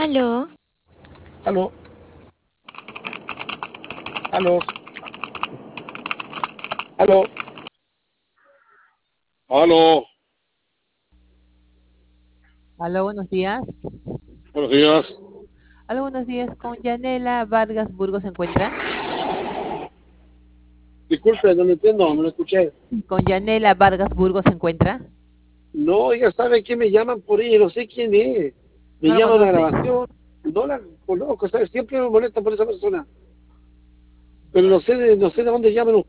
Aló, Aló, aló, aló, aló. Aló, buenos días. Buenos días. Aló, buenos días. Con Yanela Vargas Burgos se encuentra. Disculpe, no lo entiendo, no lo escuché. Con Yanela Vargas Burgos se encuentra. No, ella sabe que me llaman por ella, no sé quién es. Me No lo llama una conoce. grabación, no la conozco, ¿sabes? Siempre me molesta por esa persona. Pero no sé de dónde llaman